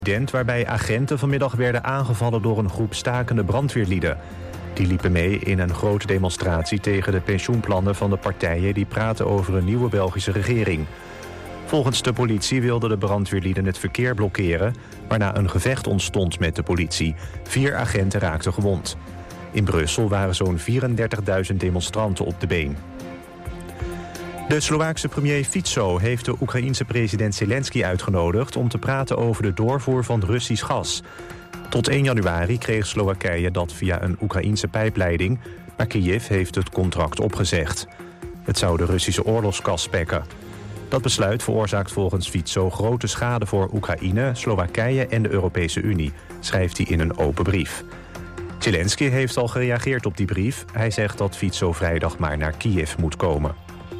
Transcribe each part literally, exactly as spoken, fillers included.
incident waarbij agenten vanmiddag werden aangevallen door een groep stakende brandweerlieden. Die liepen mee in een grote demonstratie tegen de pensioenplannen van de partijen die praten over een nieuwe Belgische regering. Volgens de politie wilden de brandweerlieden het verkeer blokkeren, waarna een gevecht ontstond met de politie. Vier agenten raakten gewond. In Brussel waren zo'n vierendertigduizend demonstranten op de been. De Slovaakse premier Fico heeft de Oekraïense president Zelensky uitgenodigd om te praten over de doorvoer van Russisch gas. Tot één januari kreeg Slowakije dat via een Oekraïense pijpleiding, maar Kiev heeft het contract opgezegd. Het zou de Russische oorlogskas spekken. Dat besluit veroorzaakt volgens Fico grote schade voor Oekraïne, Slowakije en de Europese Unie, schrijft hij in een open brief. Zelensky heeft al gereageerd op die brief. Hij zegt dat Fico vrijdag maar naar Kiev moet komen.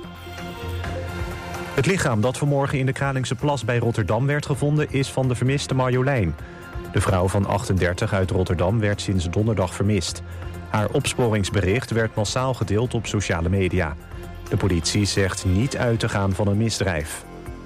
Het lichaam dat vanmorgen in de Kralingse Plas bij Rotterdam werd gevonden is van de vermiste Marjolein. De vrouw van achtendertig uit Rotterdam werd sinds donderdag vermist. Haar opsporingsbericht werd massaal gedeeld op sociale media. De politie zegt niet uit te gaan van een misdrijf.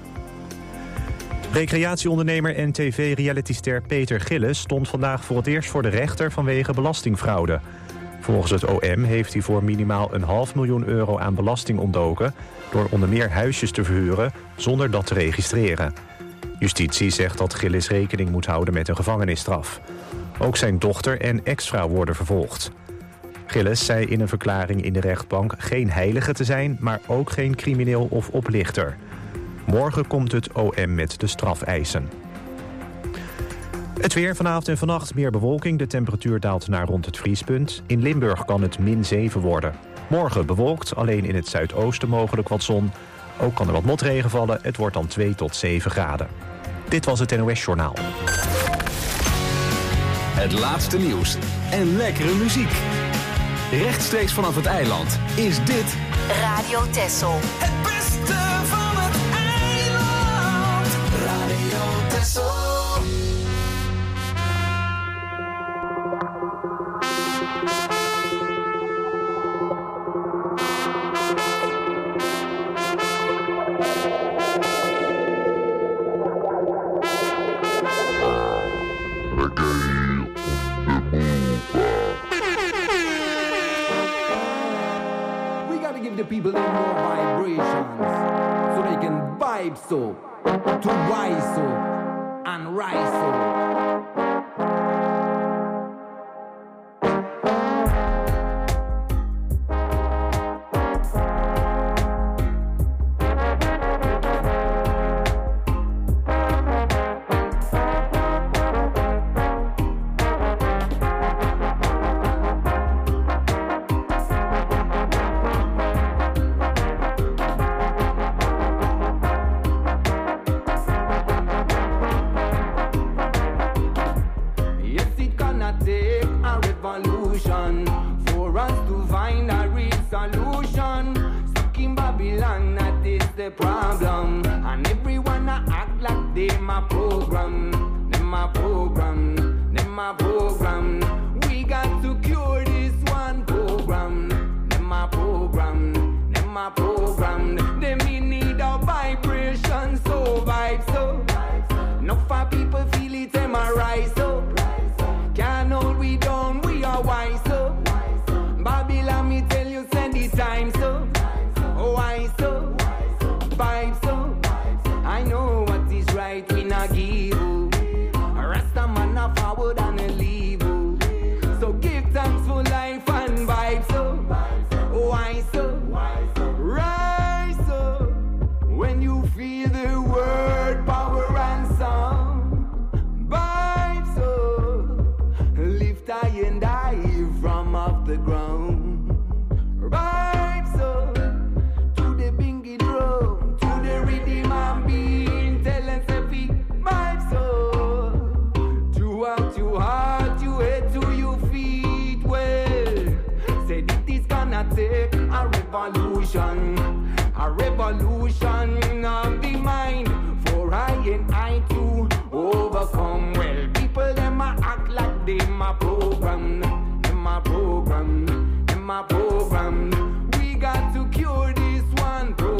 Recreatieondernemer en tv-realityster Peter Gillis stond vandaag voor het eerst voor de rechter vanwege belastingfraude. Volgens het O M heeft hij voor minimaal een half miljoen euro aan belasting ontdoken door onder meer huisjes te verhuren zonder dat te registreren. Justitie zegt dat Gillis rekening moet houden met een gevangenisstraf. Ook zijn dochter en ex-vrouw worden vervolgd. Gillis zei in een verklaring in de rechtbank geen heilige te zijn, maar ook geen crimineel of oplichter. Morgen komt het O M met de strafeisen. Het weer vanavond en vannacht meer bewolking. De temperatuur daalt naar rond het vriespunt. In Limburg kan het min zeven worden. Morgen bewolkt, alleen in het zuidoosten mogelijk wat zon. Ook kan er wat motregen vallen. Het wordt dan twee tot zeven graden. Dit was het N O S Journaal. Het laatste nieuws en lekkere muziek. Rechtstreeks vanaf het eiland is dit Radio Texel. Het beste van het eiland. Radio Texel. The people in more vibrations so they can vibe so to wise so and rise so.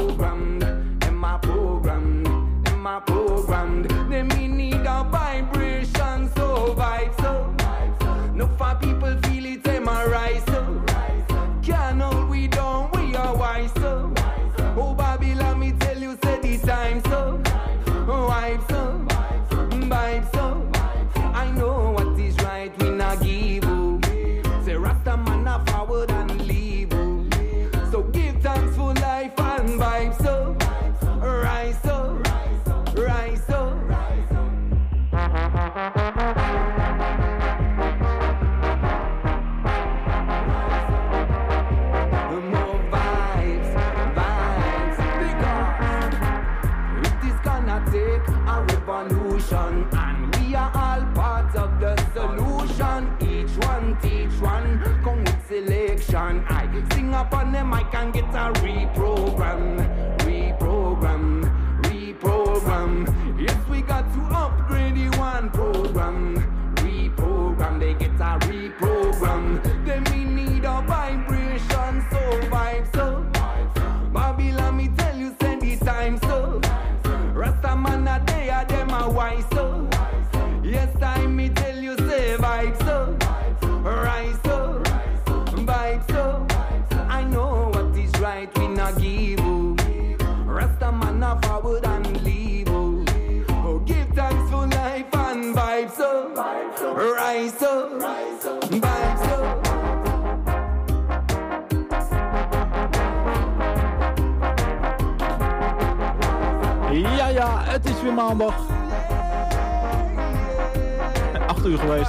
Them in need of vibration. vibe so. I know what is right, we not give you. Say Rasta man a forward and leave you. So give thanks for life and vibe so. Rise so, rise so. More vibes, vibes, because it is gonna take a revolution, and we are all part of the solution. Each one teach one, come with selection. I sing up on the mic and get a reprogram, reprogram, reprogram. Yes, we got to upgrade the one program, reprogram. They get a reprogram. Then we need a vibration, so vibe so. Babylon, me tell you, send the time so. Rasta man a day a them a why so. Yes, I me tell you, say vibe so. Rise so, vibe so. I know what is right, we not give you. Rasta man a forward and leave you. Oh, give thanks for life and vibe so. Rise so, vibe so. Ja, ja, het is weer maandag. Acht uur geweest.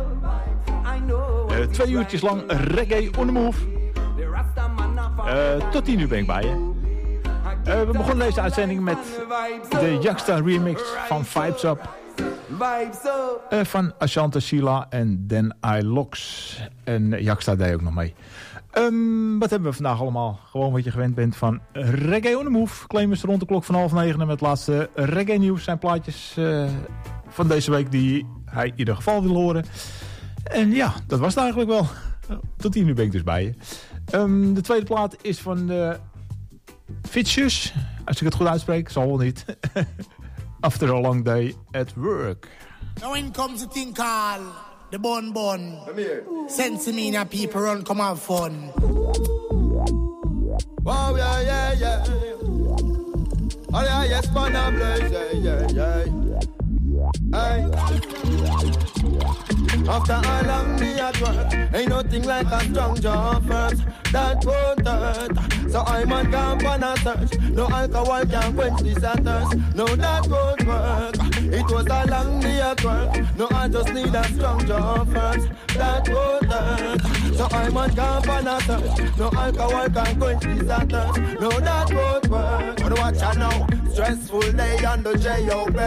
Uh, twee uurtjes lang reggae on the move. Uh, tot tien uur ben ik bij je. Uh, we begonnen deze uitzending met de Youngsta remix van Vibes Up. Uh, van Ashanti Sheila en Dan I Locks. En Youngsta deed ook nog mee. Um, wat hebben we vandaag allemaal? Gewoon wat je gewend bent van reggae on the move. Claimers rond de klok van half negen met het laatste reggae nieuws. Zijn plaatjes uh, van deze week die hij in ieder geval wil horen. En ja, dat was het eigenlijk wel. Tot tien uur ben ik dus bij je. Um, de tweede plaat is van de Fitches. Als ik het goed uitspreek, zal wel niet. After a long day at work. Now in comes a thing called the Bon Bon. Sense me now people run come have fun. Wow, yeah, yeah, yeah. Oh yeah, yes, man, I'm blaze, yeah, yeah, yeah. Hey. After a long day at work, ain't nothing like a strong job first. That won't hurt. So I'm on camp on a search. No alcohol can quench this thirst. No, that won't work. It was a long day at work. No, I just need a strong job first. That won't hurt. So I'm on camp on a search. No alcohol can quench this thirst. No, that won't work. But watch out now. Stressful day on the J O B.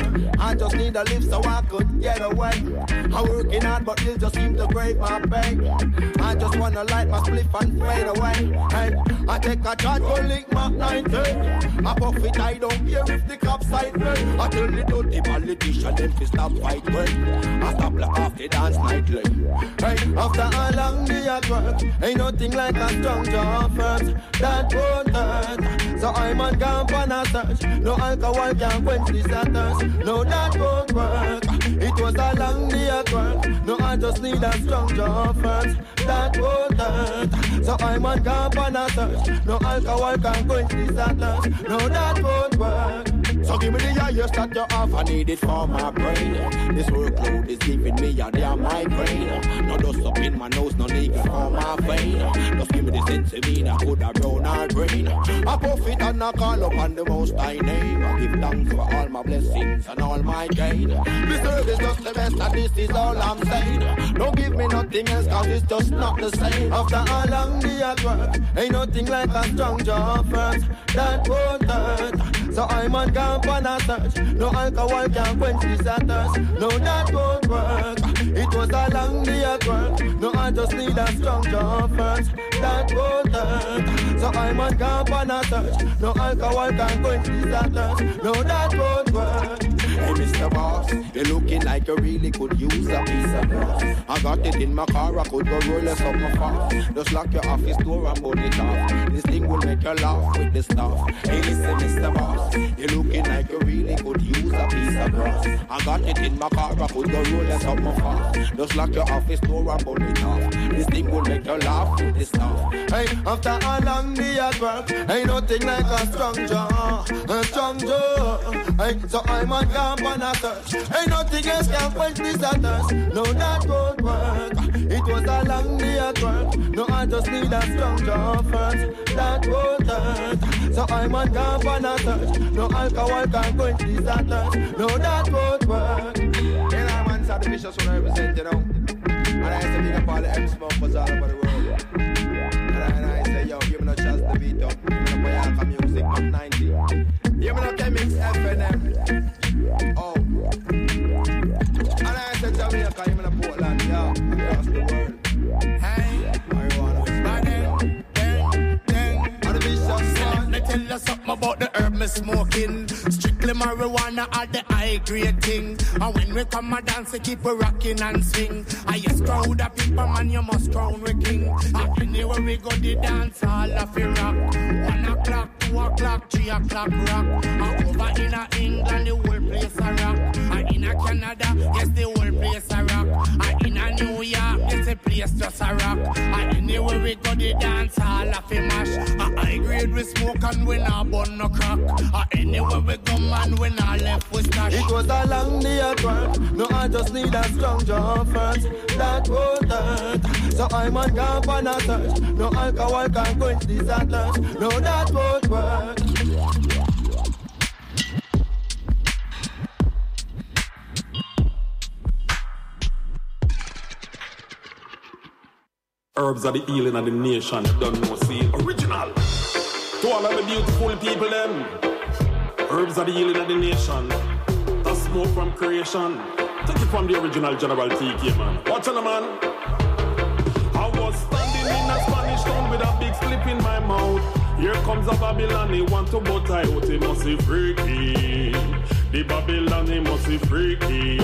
I just need a lift so I could get away. I'm working hard but it just seem to break my bank. I just wanna light my spliff and fade away. Hey, I take a charge for lick my ninety. I puff it, I don't care if the cops sight me. I tell the dirty politician them to stop fight work. I stop like off the dance nightly. Hey, after a long day at work, ain't nothing like a strong job first. That won't hurt. So I'm on camp and I search. No alcohol can quench this thirst. No, that won't work. It was a long day at work. No, I just need a strong job first. That won't hurt. So I'm on camp and I search. No alcohol can quench this thirst. No, that won't work. So give me the highest that you have, I need it for my brain. This workload is giving me a damn migraine. No dust up in my nose, no leaks for my vein. Just give me the sense of me that could have grown our brain. I puff it and I call up on the most high name. I give thanks for all my blessings and all my gain. This earth is just the best and this is all I'm saying. Don't give me nothing else cause it's just not the same. After a long day at work, ain't nothing like a strong job first. That won't hurt. So I'm on camp and I search. No alcohol can quench this thirst. No, that won't work. It was a long day at work. No, I just need a strong job first. That won't hurt. So I'm on camp and I search. No alcohol can quench this thirst. No, that won't work. Hey, Mister Boss, you're looking like you really could use a piece of grass. I got it in my car, I could go roll it up my fast. Just lock your office door and put it off. This thing will make you laugh with the stuff. Hey, listen, Mister Boss, you're looking like you really could use a piece of grass. I got it in my car, I could go roll it up my fast. Just lock your office door and put it off. This thing will make you laugh with the stuff. Hey, after a long day at work, ain't nothing like a strong jaw, a strong jaw. Hey, so I'm on God. gone on a search. Ain't nothing else can quench this thirst. No, that won't work. It was a long day at work. No, I just need a strong jaw first. That won't hurt. So I'm on gone on a search. No alcohol can quench this thirst. No, that won't work. Yeah, I'm on the vicious one I represent, you know. And I say, big up all the M-smokers all over the world. And I, and I say, yo, give me no chance to beat up. Give me no Boyaka music, up ninety. Give me no Chemix F N M. Oh. And I say, Jamaica, give me no Portland, yo, across the world. Hey, marijuana. Bang, bang, bang. And the vicious one. Let me tell you something about the herb me smoking. Strictly marijuana are the high grade thing. And when we come a dance, we keep a rocking and swing. I yes crowd of people, man, you must crown we king. And anywhere we go, the dance all of it rock. One o'clock, two o'clock, three o'clock rock. And over in a England, the whole place a rock. And in a Canada, yes, the whole place a rock. And in a New York, yes, the place just a rock. And anywhere we go, the dance all of it mash. And high grade we smoke and we not burn no crack. And anywhere we go, man, we not left with stash. It was a long day at work. No, I just need a strong jaw first. That won't hurt. So I'm on gone on a search. No alcohol can quench this thirst. No, that won't work. Herbs are the healing of the nation. You don't know, see, original. To all of the beautiful people, them. Herbs are the healing of the nation. That's smoke from creation. Take it from the original General T K, man. Watch on, man. I was standing in a Spanish town with a big slip in my mouth. Here comes a Babylon, he want to butt out, he must be freaky. The Babylon, he must be freaky.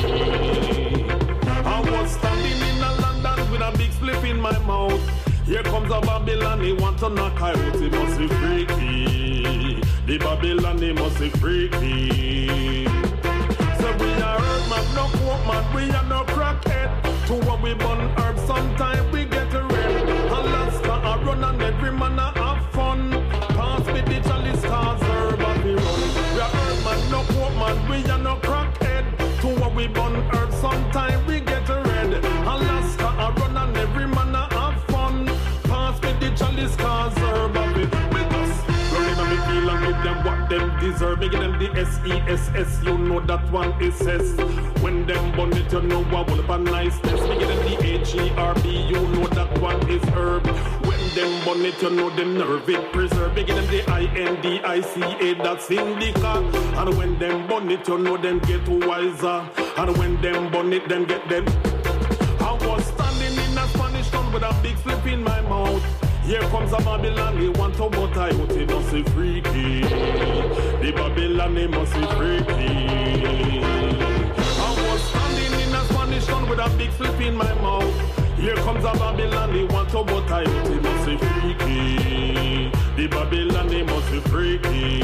I was standing in a London with a big slip in my mouth. Here comes a Babylon, he want to knock out, he must be freaky. The Babylon, he must be freaky. So we are herb man, no coke man, we are no crackhead. To what we burn herb, sometime we get a red. Alaska, I run and every man a have fun. Pass me the chalice, cause herb and we run. We are herb man, no coke man, we are no crackhead. To what we burn herb, sometime we get a red. Alaska, I run and every man a have fun. Pass me the chalice, cause herb and we with us. Running on me feel and give them what them deserve. Me give them the S E S S, you know that one is S. When them bun it, you know I will up a niceness. Me give them the H E R B, you know that one is herb. When them bun it, you know them nerve it preserve. Me give them the I N D I C A, that's indica. And when them bun it, you know them get wiser. And when them bun it, them get them. I was standing in a Spanish town with a big flip in my mouth. Here comes a Babylon, he want to butt out, he must be freaky. The Babylon, he must be freaky. I was standing in a Spanish town with a big flip in my mouth. Here comes a Babylon, he want to butt out, he must be freaky. The Babylon, he must be freaky.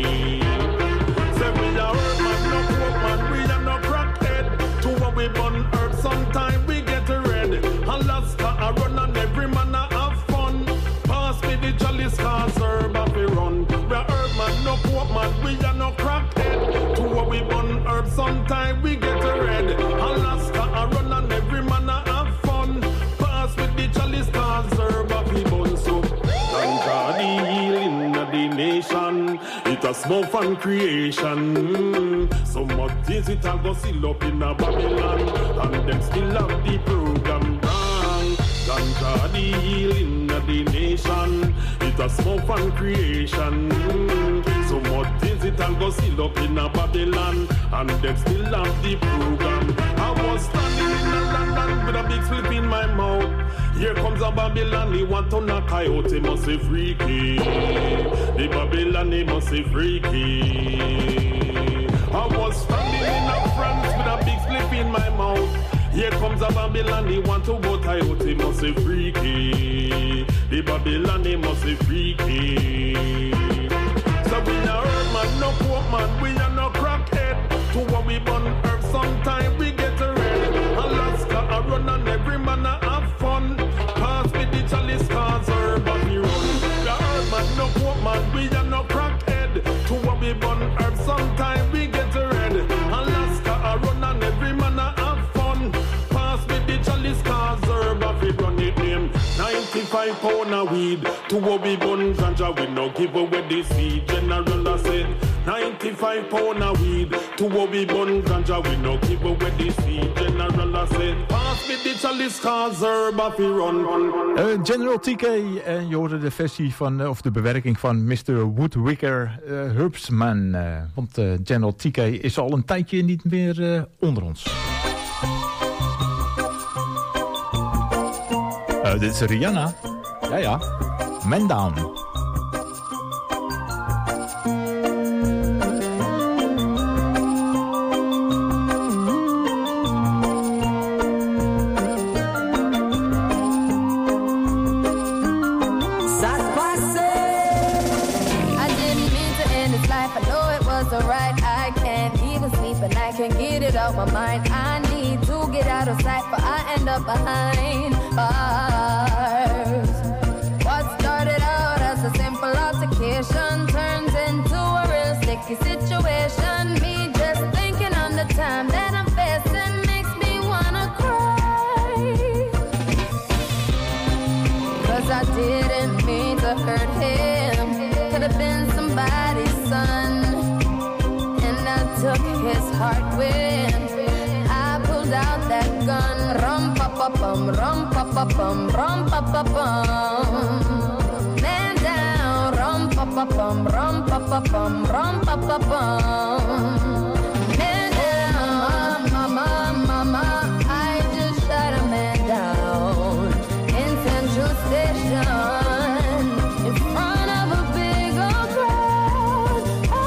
Say we are herb man, no coke man, we are no crackhead. To what we burn herb, sometime we get a red. Alaska, I run and every man a have fun. Pass me the chalice, cause herb and we run. We are herb man, no coke man, we are no crackhead. To what we burn herb, sometime we get a red. Alaska, I run and every man a have fun. Pass me the chalice, cause herb and we burn. So, thank God the healing of the nation. It a smoke from creation. Mm. So much things it a go seal up in a Babylon. And them still have the program wrong. Ganja the healing of the nation. It a smoke from creation. Mm. So much things it a go seal up in a Babylon. And them still have the program. I was standing in a London with a big flip in my mouth. Here comes a Babylon, he want to knock out, he must be freaky. The Babylon, he must be freaky. I was standing in a France with a big slip in my mouth. Here comes a Babylon, he want to butt out, he must be freaky. The Babylon, he must be freaky. So we are herb man, no coke man, we are no crackhead. To what we burn herb, sometime we get a red. Alaska, I run and every man a have fun. Pass me the chalice, cause herb and we run. We are herb man, no coke man, we are no crackhead. To what we burn herb, sometime we get a red. Alaska, ninety-five pound of weed. To what we bun ganja, we no give away the seed. General I said, ninety-five pound of weed. To what we bun ganja, we no give away the seed. General I said, pass me the chalice, cause herb of run. Uh, General T K, en je hoorde de versie van, uh, of de bewerking van mister Woodwicker uh, Herbsman. Uh, want uh, General T K is al een tijdje niet meer uh, onder ons. Uh, dit is Rihanna. Ja, ja. Man Down. My mind, I need to get out of sight, but I end up behind bars. What started out as a simple altercation turns into a real sticky situation. Me just thinking on the time that I'm facing makes me wanna cry. Cause I didn't mean to hurt him. Could have been somebody's son, and I took his heart with out that gun, rum pa pa pum, rum pa pa pum, rum pa pa pum. Man down, rum pa pa pum, rum pa pa pum, rum pa pa pum. Man down, mama, mama, I just shot a man down in Central Station in front of a big old crowd.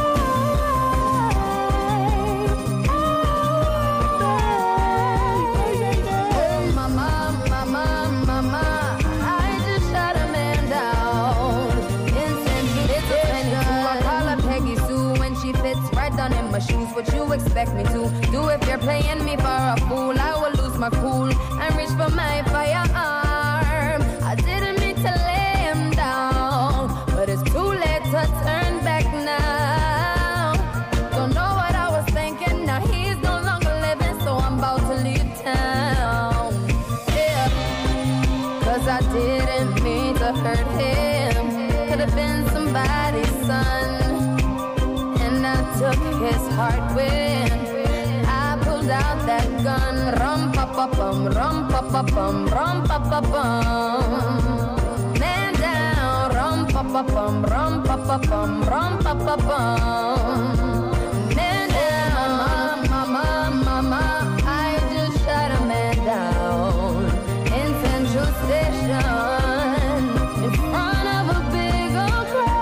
In my shoes, what you expect me to do? If you're playing me for a fool, I will lose my cool and reach for my firearm. I didn't mean to lay him down, but it's too late to turn back now. Don't know what I was thinking, now he's no longer living, so I'm about to leave town. Yeah, cause I didn't mean to hurt him. Could have been somebody's son, took his heart when I pulled out that gun. Rum pa pa pum, rum pa pa pum, rum pa pa pum. Man down, rum pa pa pum, rum pa pa pum, rum pa pa pum. Man down, mama, mama, I just shot a man down in Central Station in front of a big old crowd.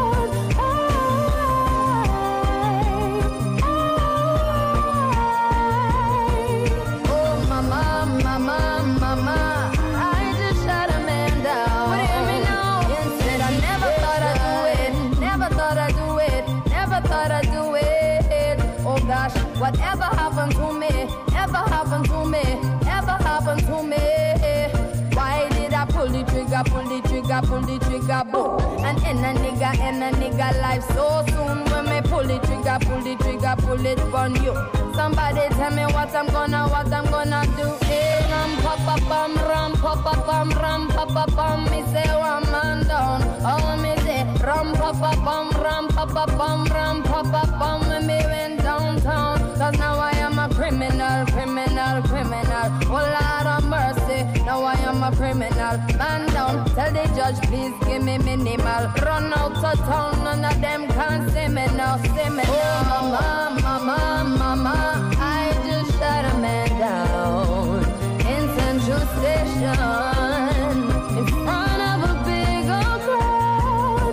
Whatever happened to me, ever happened to me, ever happened to me. Why did I pull the trigger, pull the trigger, pull the trigger, boom? And in a nigga, in a nigga life so soon. When me pull the trigger, pull the trigger, pull it on you. Somebody tell me what I'm gonna, what I'm gonna do. Hey, ram pa pa pam, ram pa pa pam, ram pa pa pam. Me say one man down, oh me say ram pa pa pam, ram pa pa pam, ram pa pa pam. When me went downtown, cause now I am a criminal, criminal, criminal. Oh Lord of mercy, now I am a criminal. Man down, tell the judge please give me minimal. Run out of town, none of them can see me now, see me now. Oh mama, mama, mama, I just shot a man down in Central Station in front of a big old crowd.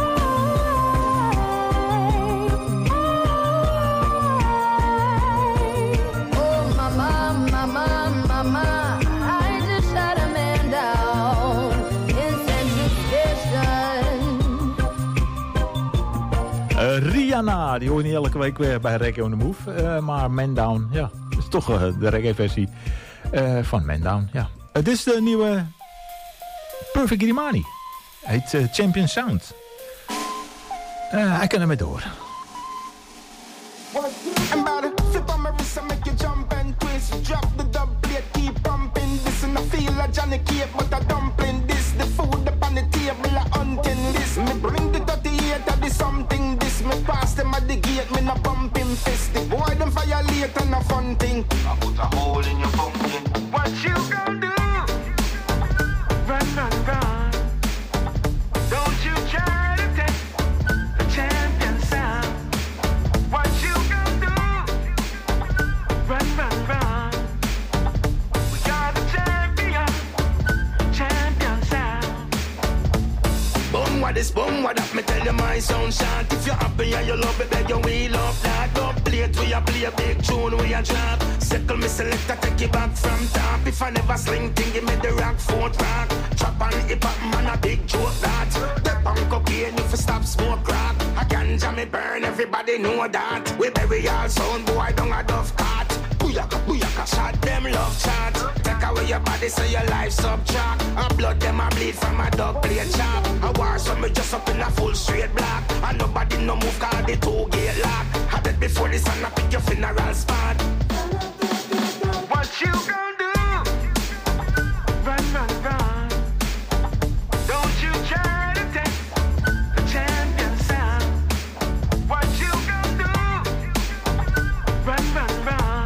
Oh mama, mama, mama, I just shot a man down in Central Station. Uh, Rihanna, die hoor je niet elke week weer bij Reggae on the Move. Uh, maar Man Down, ja, dat is toch uh, de reggae-versie uh, van Man Down. Ja. Het is de nieuwe Perfect Grimani. Heet uh, Champion Sound. Uh, hij kan ermee door. I'm about to flip on my wrist and make you jump and twist. Drop the dub plate, keep pumping this, and I feel like Johnny Cape, but I dumpling this. The fun thing. I put a hole in your pumpkin. What you gonna do? Run, run, run. Don't you try to take the champion sound. What you gonna do? Run, run, run. We got a champion, champion sound. Boom, what is boom, what up? Me tell you my sound shot. If you're happy and you love it, beg you wheel up that. Don't play it, we a play a big tune, we a drop. Circle me selector, take it back from top. If I never sling thing, give me the rock, foot rock. Chop on hip hop, man, a big joke that. The punk cocaine, if you stop smoke crack. I ganja me burn, everybody know that. We bury all sound, boy, don't a dove cart. Booyaka, booyaka, shot them love chat. Take away your body so your life subtract. A blood them a bleed from a dog plate chop. A war so me just up in a full straight black. And nobody no move cause the two gate lock. Had it before the sun, I pick your funeral spot. What you gonna do? Run, run, run. Don't you try to take the champion sound. What you gonna do? Run, run, run.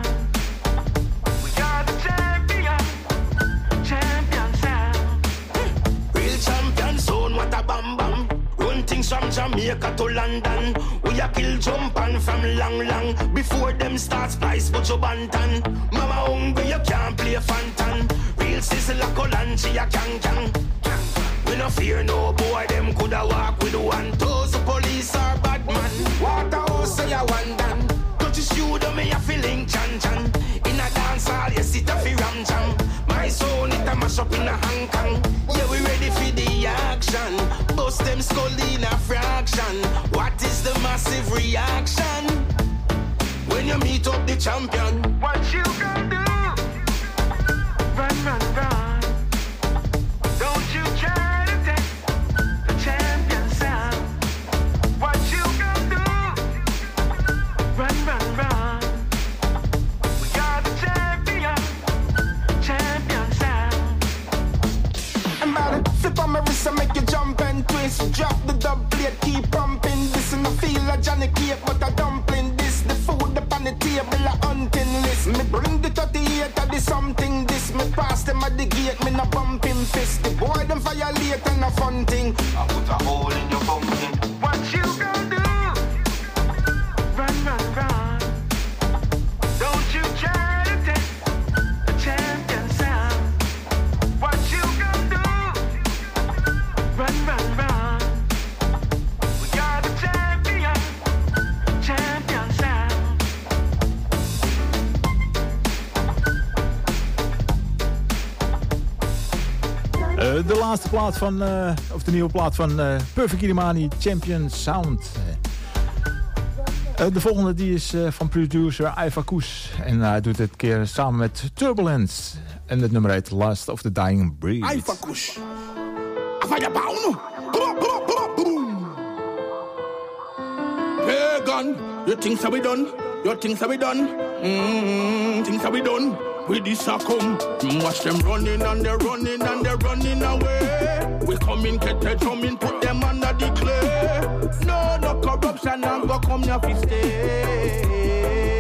We are the champion, champion sound. Real champion sound, what a bam bam. Run things from Jamaica to London. We a kill jump on from long long. Before them start spice but you bantan. Mama hungry you can't play Fantan. Real sizzle a Colan she a can can. We no fear no boy them coulda walk with one toes. The police are bad man. Waterhouse say you want done. Touch his shoe do me a feeling chan chan. In a dance hall you sit a fi ram jam. My soul it a mash up in a Hong Kong. Yeah we ready for the action. Bust them skull in a fraction. What is the massive reaction? When you meet up the champion. What you gonna do? Run, run, run. Don't you try to take the champion sound. What you gonna do? Run, run, run. We are the champion, champion sound. I'm about to flip on my wrist and make you jump and twist. Drop the dub plate, keep pumping. This and I feel like Johnny Cape, but I dumpling this. The food up on the table, a hunting list. Me bring the thirty-eight of the something. This me pass them at the gate, me no bumping fist. The boy them violate and a fun thing. I put a hole in your pumpkin. What you gonna do? Run, run, run. Don't you try to take the champion sound. What you gonna do? Run, run, run. We are the champion, champion sound. Uh, de laatste plaat van, uh, of de nieuwe plaat van uh, Perfect Illimani, Champion Sound. Uh, de volgende die is uh, van producer Iva Koes. En hij doet dit keer samen met Turbulence. En het nummer heet Last of the Dying Breed. Iva Koes. Hey gun, your things are we done? Your things are we done? Mm-hmm, things are we done? With this a come, watch them running and they're running and they're running away. We come in, get the drum in, put them under the clay. No, no corruption, I'm gonna come here to stay.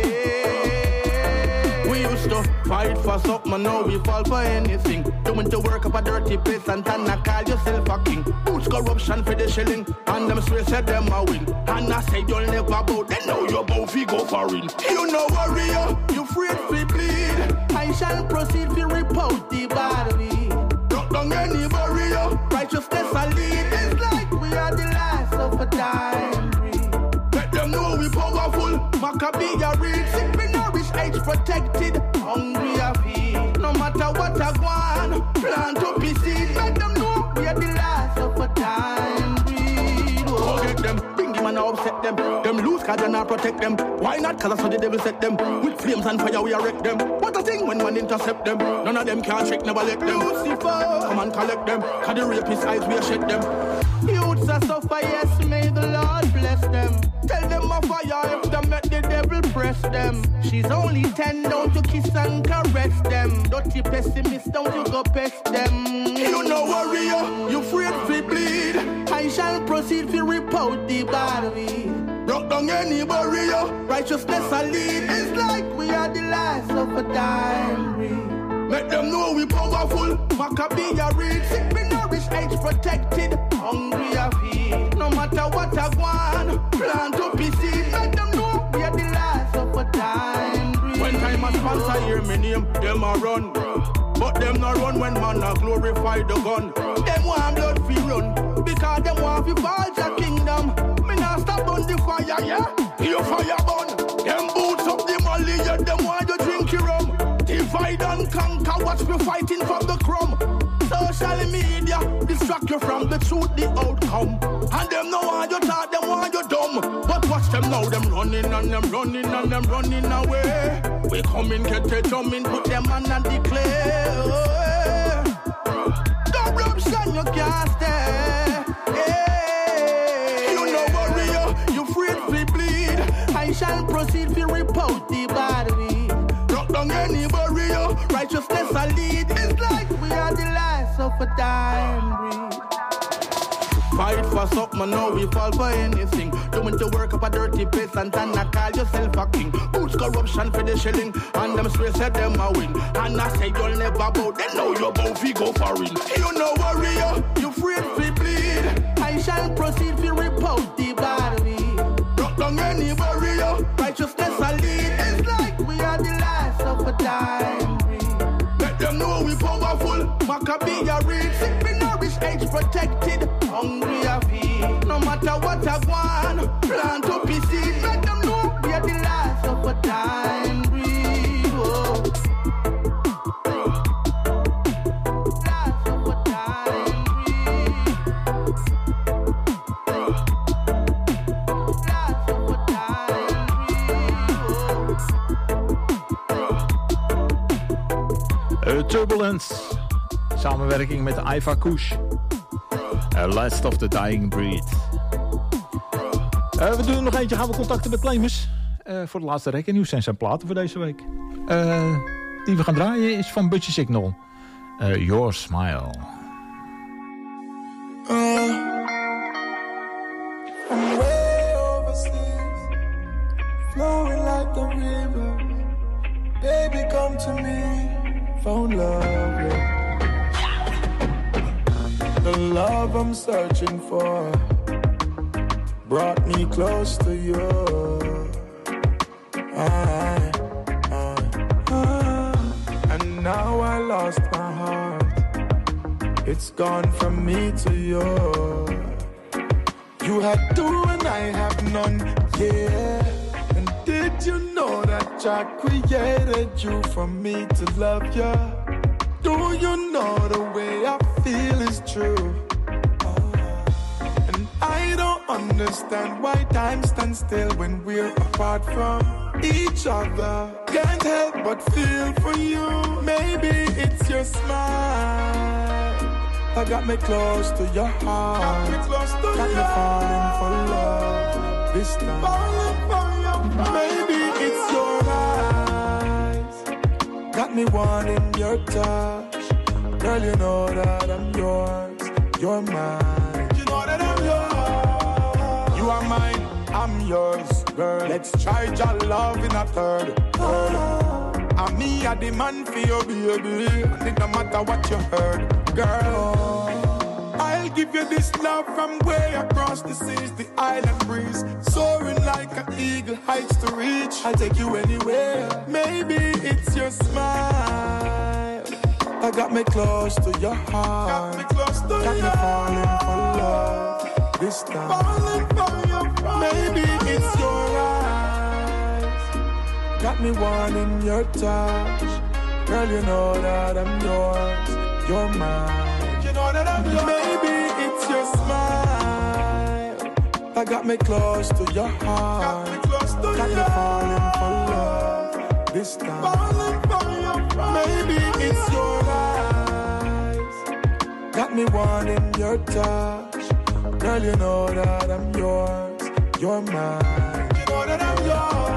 We used to fight for something, now we fall for anything. Doing the work up a dirty place and then I call yourself a king. Boots corruption for the shilling, and them swear said them a win. And I say you'll never bow, then now you're bow fi go foreign. You know warrior, you afraid fi bleed. I shall proceed to report the body. Rock down any barrier, righteousness a lead. It's like we are the last of a dying breed. Let them know we powerful, Maccabee a read. Sick me nourish, age protected, hungry a feed. No matter what I want, plant to be seed. Let them know we are the last of a dying breed. Oh. Forget them, bring them and upset them. Them lose cause they not protect them. Why not? Cause I saw the devil set them. With flames and fire we wreck them. What a thing when one intercept them. None of them can trick, never let them. Lucifer, come and collect them. Cause the rapist eyes we shed them. Youths are suffer, yes, may the Lord bless them. Tell them a fire if they make the devil press them. She's only ten, don't you kiss and caress them. Dirty pessimist, don't you go pest them. You know warrior, you afraid to bleed. I shall proceed to report the body. Rock down down any barrier. Righteousness I lead. It's like we are the last of a dying breed. Make them know we powerful. Maccabee a read. Sick me nourish, age protected. Hungry I feed. No matter what I want, plan to be seen. Make them know we are the last of a dying breed. When time a sponsor hear me name, them a run. But them not run when man a glorify the gun. Them want blood fi run, because them want fi fall the kingdom. Me not stop on the fire, yeah. You fire burn. Them boots up the molly, yeah. Them want you drink your rum. Divide and conquer, watch me fighting for the crumb. Social media distract you from the truth, the outcome. And them no want you talk, them want you dumb. But watch them now, them running and them running and them running away. We come in, get the drum in, put them on and declare. Corruption you can't stay. Yeah. You know warrior, you afraid to bleed. I shall proceed to report the body. Rock down any barrier, righteousness I lead. It's like we are the last of a dying breed. Fight for something, now we fall for anything. Doing the work up a dirty place and then I call yourself a king. Boots corruption for the shilling, and them straight said them a win. And I say you'll never bow, then know you're both we go for it. You know warrior, you afraid to bleed. I shall proceed to report the body. Rock down any barrier, righteousness I lead. It's like we are the last of a dying breed. Let them know we powerful, Maccabee a read. Sick me nourish, age protected. Hungry I feed. No matter what I want, plan to be seen. Let them know we are the last of a dying breed. Oh. Last of a dying breed. Last of a dying breed. Uh, Turbulence. Samenwerking met Iva Kush. Uh, Last of the Dying Breed. Uh, we doen er nog eentje, gaan we contacten met claimers. Uh, voor de laatste Reggae Nieuws en zijn platen voor deze week. Uh, die we gaan draaien is van Butcher Signal. Uh, Your Smile. Uh, I'm way overseas, flowing like a river. Baby, come to me, found love, yeah. The love I'm searching for brought me close to you. I, I, I, and now I lost my heart. It's gone from me to you. You had two and I have none, yeah. And did you know that God created you for me to love you? Do you know the way I feel is true? Oh. And I don't understand why time stands still when we're apart from each other. Can't help but feel for you. Maybe it's your smile that got me close to your heart. Got me close to got me falling for love this time. Falling for your heart. Maybe it's your eyes got me wanting your touch. Girl, you know that I'm yours. You're mine. You know that I'm yours. You are mine, I'm yours, girl. Let's try your love in a third. Girl. And me are the man for your baby. And it don't matter what you heard, girl. I'll give you this love from way across the seas, the island breeze, soaring like an eagle, heights to reach. I'll take you anywhere. Maybe it's your smile that got me close to your heart. Got me close to got me falling for love this time. Falling for your heart. Maybe it's your eyes got me wanting your touch. Girl, you know that I'm yours. You're mine. You know that I'm yours. Maybe it's your smile that got me close to your heart. Got me close to got me falling for love this time. Falling for your heart. Maybe it's your eyes got me wanting your touch. Girl, you know that I'm yours. You're mine. You know that I'm yours.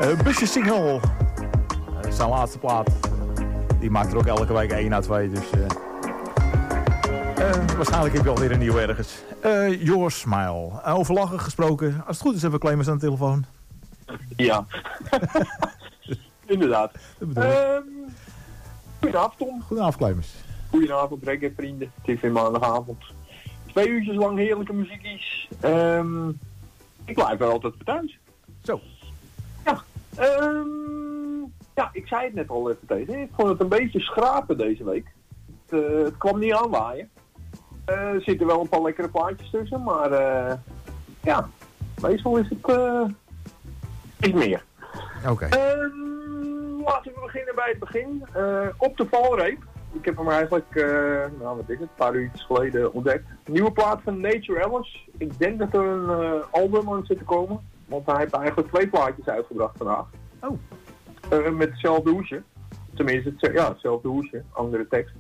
Uh, Busje Single. Uh, zijn laatste plaat. Die maakt er ook elke week één à twee. Dus uh, uh, waarschijnlijk heb je alweer een nieuwe ergens. Uh, Your Smile. Uh, over lachen gesproken. Als het goed is hebben we Clemens aan de telefoon. Ja. Inderdaad. Um, goedenavond, Tom. Goedenavond, Clemens. Goedenavond, reggae vrienden. Het is weer maandagavond. Twee uurtjes lang heerlijke muziekjes. Um, ik blijf wel altijd thuis. Zo. Ja. Um, ja, ik zei het net al even tegen. Ik vond het een beetje schrapen deze week. Het, uh, het kwam niet aanwaaien. Uh, er zitten wel een paar lekkere plaatjes tussen, maar uh, ja, meestal is het uh, niet meer. Oké. Okay. Um, laten we beginnen bij het begin. Uh, op de valreep. Ik heb hem eigenlijk, uh, nou wat is het, een paar uurtjes geleden ontdekt. Nieuwe plaat van Nature Alice. Ik denk dat er een uh, album aan zit te komen. Want hij heeft eigenlijk twee plaatjes uitgebracht vandaag. Oh. Uh, met hetzelfde hoesje. Tenminste, het, ja, hetzelfde hoesje. Andere tekst.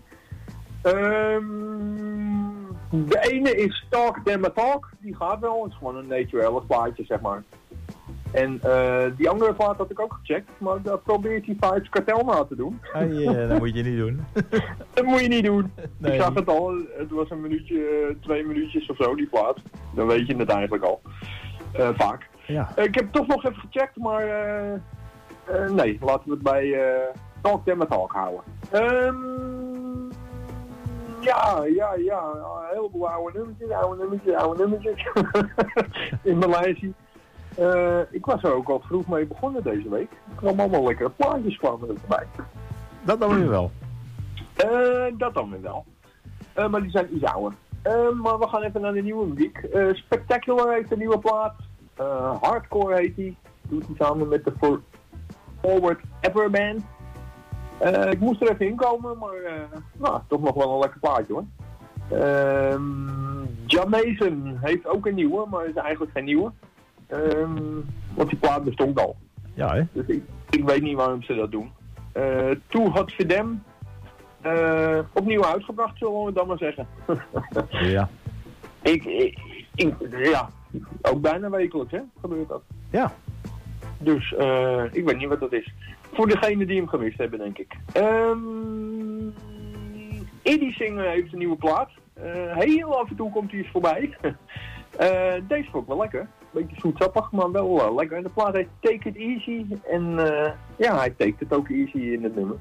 Um, de ene is Talk Them a Talk. Die gaat wel. Het is gewoon een Nature Alice plaatje, zeg maar. En uh, die andere plaat had ik ook gecheckt, maar daar probeert hij Vibes Kartel na te doen. Ah, yeah, dat moet je niet doen. Dat moet je niet doen. Nee. Ik zag het al, het was een minuutje, twee minuutjes of zo, die plaat. Dan weet je het eigenlijk al. Uh, vaak. Ja. Uh, ik heb het toch nog even gecheckt, maar uh, uh, nee, laten we het bij uh, Talk Them a Talk houden. Um, ja, ja, ja, een heleboel oude nummertjes, oude nummertjes, oude nummertjes. In Maleisië. Uh, ik was er ook al vroeg mee begonnen deze week. Er kwamen allemaal lekkere plaatjes kwamen erbij. Dat dan weer wel. Uh, dat dan weer wel. Uh, maar die zijn iets ouder. Uh, maar we gaan even naar de nieuwe muziek. Uh, Spectacular heeft een nieuwe plaat. Uh, Hardcore heet die. Doet hij samen met de For Forward Ever Band. Uh, ik moest er even inkomen, maar uh, nou, toch nog wel een lekker plaatje hoor. Uh, John Mason heeft ook een nieuwe, maar is eigenlijk geen nieuwe. Um, want die plaat bestond al. Ja, hè? Dus ik, ik weet niet waarom ze dat doen. Uh, Too Hot For Them. Uh, opnieuw uitgebracht, zullen we dan maar zeggen. Ja. Ik, ik, ik, ja, ook bijna wekelijks, hè, gebeurt dat. Ja. Dus, uh, ik weet niet wat dat is. Voor degenen die hem gemist hebben, denk ik. Um, Eddie Singer heeft een nieuwe plaat. Uh, heel af en toe komt hij eens voorbij. uh, deze vond ik wel lekker. Beetje zoetsappig, maar wel uh, lekker. En de plaat heet Take It Easy. En uh, ja, hij takes het ook easy in het nummer.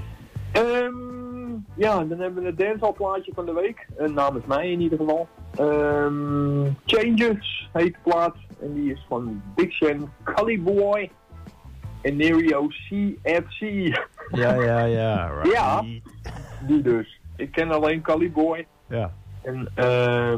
Um, ja, dan hebben we het dancehall plaatje van de week. Uh, namens mij in ieder geval. Um, Changes heet de plaat. En die is van Big Sean, Cully Boy en Nerio C F C. Ja, ja, ja. Right. Ja, die dus. Ik ken alleen Cully Boy. Ja. En eh... Uh,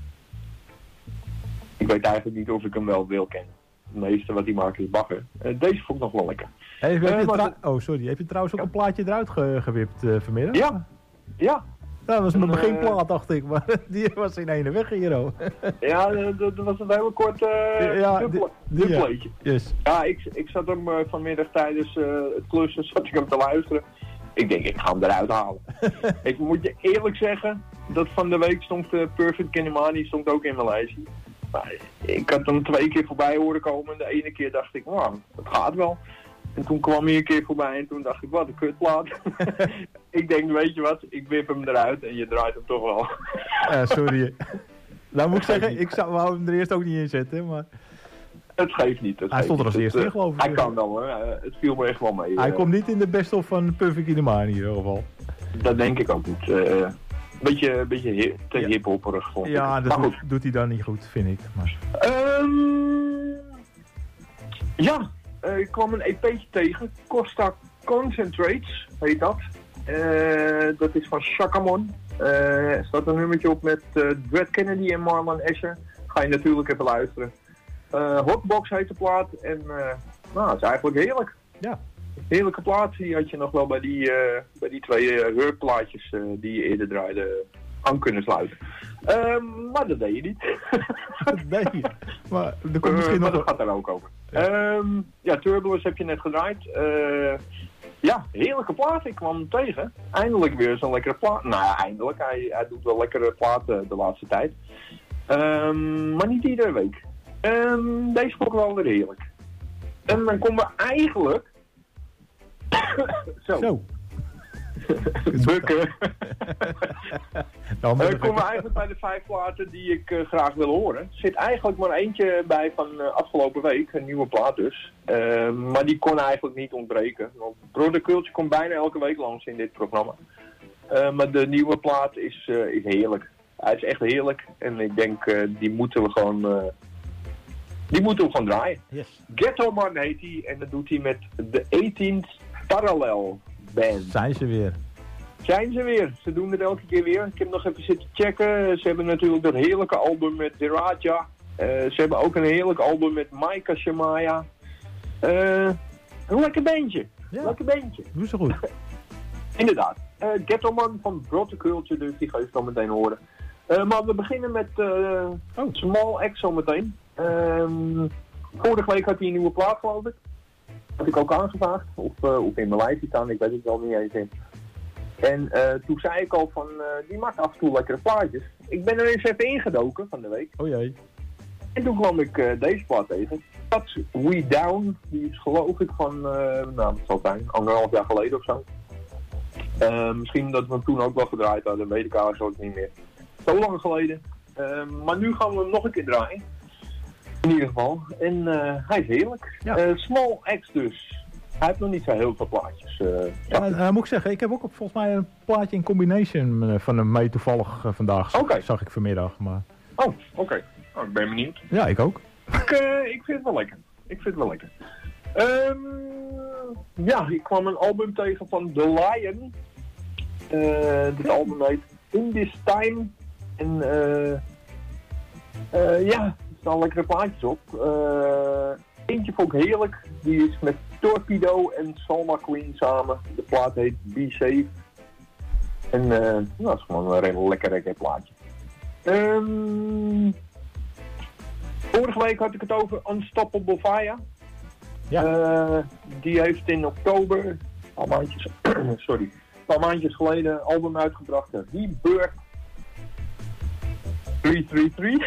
ik weet eigenlijk niet of ik hem wel wil kennen. Het meeste wat hij maakt is bagger. Uh, deze vond ik nog wel lekker. Hey, heb je uh, trou- oh, sorry. Heb je trouwens ook een plaatje eruit ge- gewipt uh, vanmiddag? Ja. Ja. Dat was mijn uh, beginplaat, dacht ik. Maar die was in ene weg, Hero. Ja, dat was een hele kort uh, ja, dubbeleetje. Ja. Yes. Ja, ik, ik zat hem uh, vanmiddag tijdens uh, het klussen, zat ik hem te luisteren. Ik denk, ik ga hem eruit halen. Ik moet je eerlijk zeggen, dat van de week stond uh, Perfect Kinnemani stond ook in mijn lijstje. Maar ik had hem twee keer voorbij horen komen en de ene keer dacht ik, nou, het gaat wel. En toen kwam hij een keer voorbij en toen dacht ik, wat een kutplaat. Ik denk, weet je wat, ik wip hem eruit en je draait hem toch wel. Ja, sorry. Nou moet ik zeggen, ik zou, wou hem er eerst ook niet in zetten, maar... Het geeft niet. Het hij geeft stond er als niet. eerste het, in, geloof ik. Hij kan wel hoor, het viel me echt wel mee. Hij uh, komt niet in de best of van Perfect Kinnemani in ieder geval. Dat denk ik ook niet. Uh, beetje, beetje hip, te ja. hiphopperig vond ik. Ja, dat doet, doet hij dan niet goed, vind ik. Maar... Um, ja, uh, ik kwam een E P'tje tegen. Costa Concentrates heet dat. Uh, dat is van Shakamon. Uh, er staat een nummertje op met uh, Dread Kennedy en Marlon Asher. Ga je natuurlijk even luisteren. Uh, Hotbox heet de plaat. En uh, nou, het is eigenlijk heerlijk. Ja. Heerlijke plaat. Die had je nog wel bij die, uh, bij die twee uh, heurplaatjes uh, die je eerder draaide aan kunnen sluiten. Um, maar dat deed je niet. Nee, maar er komt misschien uh, nog... Maar dat gaat daar ook over. Ja, um, ja Turbulence heb je net gedraaid. Uh, ja, heerlijke plaat. Ik kwam hem tegen. Eindelijk weer zo'n lekkere plaat. Nou ja, eindelijk. Hij, hij doet wel lekkere platen de laatste tijd. Um, maar niet iedere week. Um, deze vond ik wel weer heerlijk. En dan komen we eigenlijk... Zo. Zo. Bukken. Dan Dan komen we eigenlijk bij de vijf platen die ik uh, graag wil horen. Er zit eigenlijk maar eentje bij van uh, afgelopen week, een nieuwe plaat dus. Uh, maar die kon eigenlijk niet ontbreken. Want Brother Culture komt bijna elke week langs in dit programma. Uh, maar de nieuwe plaat is, uh, is heerlijk. Hij is echt heerlijk. En ik denk, uh, die moeten we gewoon... Uh, die moeten we gewoon draaien. Yes. Ghetto Man heet hij. En dat doet hij met de eighteenth Parallel Band. Zijn ze weer. Zijn ze weer. Ze doen het elke keer weer. Ik heb nog even zitten checken. Ze hebben natuurlijk dat heerlijke album met Deraja. Uh, ze hebben ook een heerlijk album met Maika Shamaya. Uh, een lekker beentje. Ja. Lekker beentje. Doe ze goed. Inderdaad. Uh, Ghetto Man van Brother Culture, dus die ga je zo meteen horen. Uh, maar we beginnen met uh, oh. Small X zo meteen. Uh, vorige week had hij een nieuwe plaat, geloof ik. Had ik ook aangevraagd. Of, uh, of in mijn lijstje staan, ik weet het wel niet eens in. En uh, toen zei ik al van, uh, die maakt af en toe lekkere plaatjes. Ik ben er eens even ingedoken van de week. Oh jee. En toen kwam ik uh, deze plaat tegen. Touch We Down. Die is geloof ik van, uh, nou wat zal het zijn, anderhalf jaar geleden of zo. Uh, misschien dat we hem toen ook wel gedraaid hadden, weet ik eigenlijk niet meer. Zo lang geleden. Uh, maar nu gaan we hem nog een keer draaien. In ieder geval. En uh, hij is heerlijk. Ja. Uh, Small X dus. Hij heeft nog niet zo heel veel plaatjes. Uh, ja, uh, moet ik zeggen, ik heb ook op, volgens mij een plaatje in combination uh, van hem mee toevallig uh, vandaag. Okay. Zag ik vanmiddag. Maar... Oh, oké. Okay. Oh, ik ben benieuwd. Ja, ik ook. Ik, uh, ik vind het wel lekker. Ik vind het wel lekker. Um, ja, ik kwam een album tegen van The Lion. Uh, dit album heet In This Time. En uh, uh, ja, er staan lekkere plaatjes op. Uh, eentje vond ik heerlijk. Die is met Torpedo en Salma Queen samen. De plaat heet Be Safe. En uh, nou, dat is gewoon een redelijk lekker lekker plaatje. Um, vorige week had ik het over Unstoppable Fire. Ja. Uh, die heeft in oktober, een paar maandjes, sorry, een paar maandjes geleden een album uitgebracht. Rebirth drie drie drie.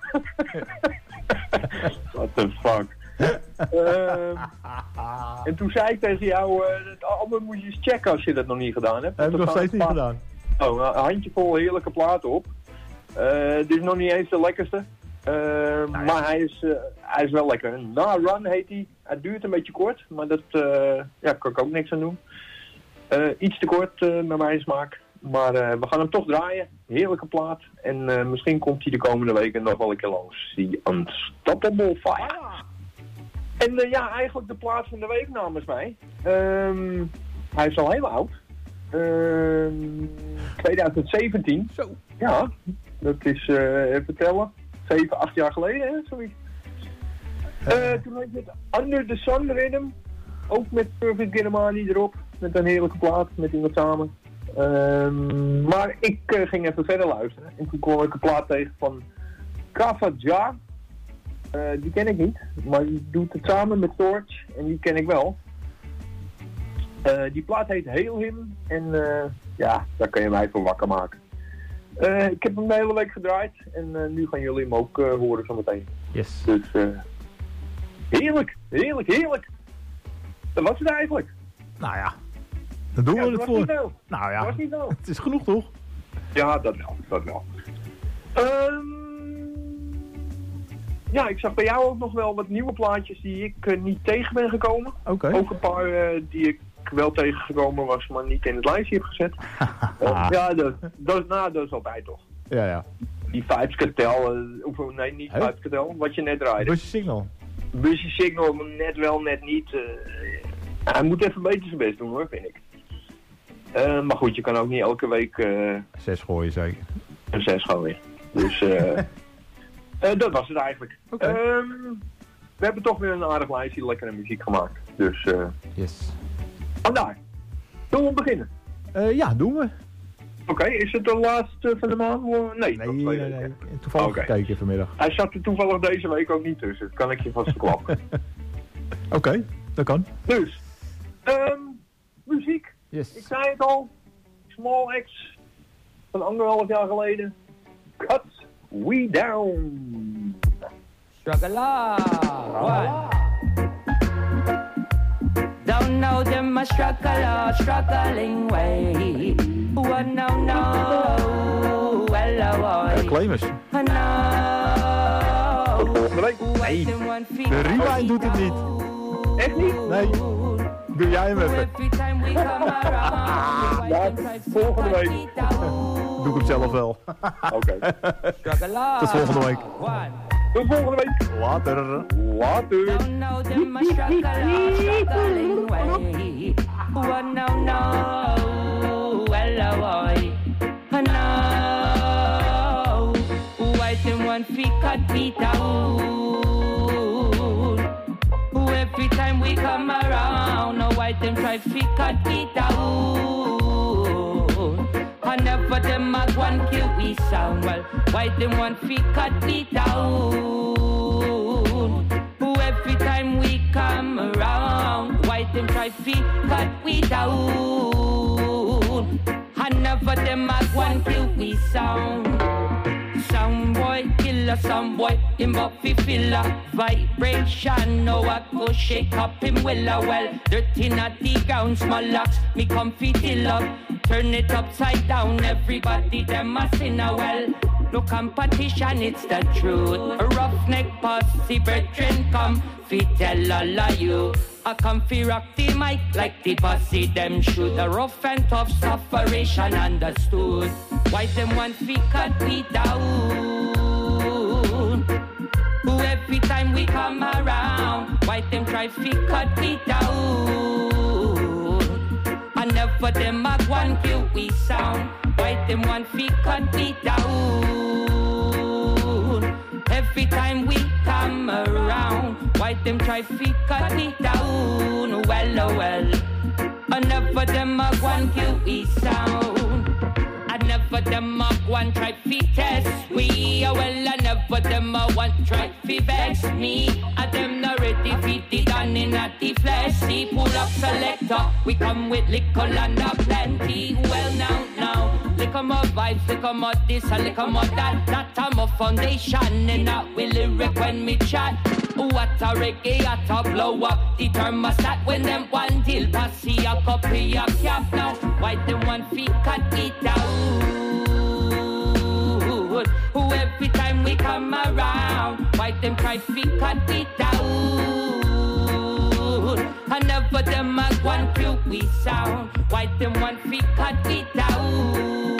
What the fuck. Uh, en toen zei ik tegen jou, uh, het album moet je eens checken als je dat nog niet gedaan hebt. Heb ik nog steeds niet gedaan. Oh, een handjevol heerlijke platen op. Uh, dit is nog niet eens de lekkerste. Uh, nou ja. Maar hij is, uh, hij is wel lekker. Na Run heet hij. Het duurt een beetje kort, maar dat uh, ja, kan ik ook niks aan doen. Uh, iets te kort uh, naar mijn smaak. Maar uh, we gaan hem toch draaien. Heerlijke plaat. En uh, misschien komt hij de komende weken nog wel een keer langs. Die Unstoppable Fire. Ah. En uh, ja, eigenlijk de plaat van de week namens mij. Um, hij is al heel oud. Um, twintig zeventien. Zo. Ja, dat is, uh, even tellen, zeven, acht jaar geleden, hè, zoiets. Uh, toen had je het Under the Sun Rhythm. Ook met Perfect Germani erop. Met een heerlijke plaat, met iemand samen. Um, maar ik uh, ging even verder luisteren. En toen kwam ik een plaat tegen van Kava Ja. Uh, die ken ik niet, maar die doet het samen met Torch. En die ken ik wel. Uh, die plaat heet Hail Him. En uh, ja, daar kan je mij voor wakker maken. Uh, ik heb hem de hele week gedraaid. En uh, nu gaan jullie hem ook uh, horen zometeen. Yes. Dus uh, heerlijk, heerlijk, heerlijk. Dat was het eigenlijk. Nou ja, dan doen ja, we het voor. Nou ja, dat was niet veel. Het is genoeg toch? Ja, dat wel, dat wel. Um, ja, ik zag bij jou ook nog wel wat nieuwe plaatjes die ik uh, niet tegen ben gekomen. Oké. Okay. Ook een paar uh, die ik wel tegengekomen was, maar niet in het lijstje heb gezet. uh, ja, dat, dat, nou, dat is altijd toch. Ja, ja. Die Vibes Cartel, uh, of nee, niet hey? Vibes Cartel, wat je net draaide. Busje Signal. Busje Signal, net wel, net niet. Uh, hij moet even beter zijn best doen hoor, vind ik. Uh, maar goed, je kan ook niet elke week... Uh, zes gooien zeker. Een zes gooien. Dus uh, uh, dat was het eigenlijk. Okay. Um, we hebben toch weer een aardig lijstje lekkere muziek gemaakt. Dus uh, yes. Vandaar. Zullen we beginnen? Uh, ja, doen we. Oké, okay, is het de laatste van de maand? Nee, nee, nee, nee. Toevallig okay. gekeken vanmiddag. Hij zat er toevallig deze week ook niet tussen. Dat kan ik je vast verklappen. Oké, okay, dat kan. Dus, um, muziek. Yes. Ik zei het al. Small X. Van anderhalf jaar geleden. Cut We Down. Struggle. know them a struggle or struggling way. What no no, well oh, Claimers. no. Nee, de rewind doet het niet. Echt niet? Nee. Doe jij hem even. Ja, volgende week. Doe ik hem zelf wel. Oké. Tot volgende week. Tot volgende week. Later. Later. Every time we come around, no white them try to cut me down. And never them a one kill we sound. Well, white them want to cut me down. Every time we come around, white them try to cut we down. And never them a one kill we sound. Some boy killer, some boy him up fi filler. Vibration, no I go shake up him well well. Dirty not the ground, small locks, me come fi till up. Turn it upside down, everybody them a sinner well. No competition, it's the truth. A roughneck posse, brethren come fi tell all of you. I come fi rock the mic like the posse them should. A rough and tough sufferation understood. Why them want fi cut me down? Every time we come around, why them try fi cut me down? And never them a one kill we sound. Why them want fi cut me down? Every time we come around, why them try fi cut me down? Well, oh well. And never them a one kill we sound. I never them a one try fi test we. Oh well, I never them a one try fi vex me. I them not ready fi the gun in a the flesh. See, pull up selector, we come with liquor and a plenty. Well now, now, liquor more vibes, liquor more this, and liquor more that. That time of foundation, and that will lyric when me chat. What a reggae, at a blow up the thermostat when them one deal passy a copy a cap now. Why them one feet cut it down? Every time we come around, why them try feet cut it down? And never them a one crew we sound. Why them one feet cut it down?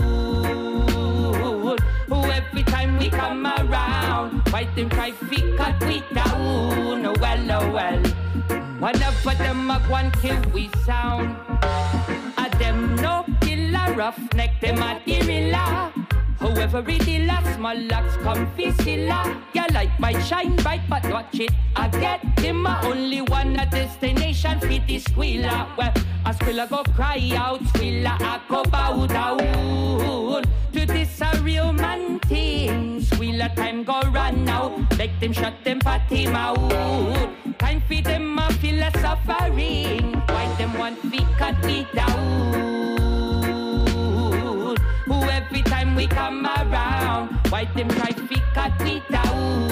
Every time we come around, why them try feet cut we down? Well, oh well. Whenever them a one kill we sound. A them no killer roughneck, them a guerrilla. However it is last, small locks come fissilla. You like my shine bright, but watch it. I get him a only one a destination fit the squealer. Well, a squealer go cry out, squealer I go bow down. To this a real man thing. Squealer time go run now. Make them shut them party mouth. Time for them a feel a suffering. Why them want feet cut me down? Every time we come around, why them try to cut me down?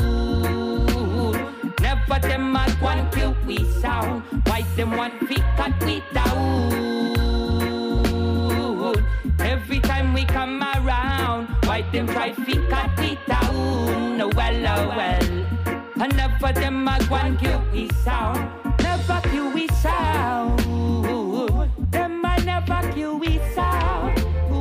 Never them at one kill we sound. Why them want to cut me down? Every time we come around, why them try to cut me down? Well, oh well. And never them at one kill we sound. Never kill we sound. Them I never kill we sound.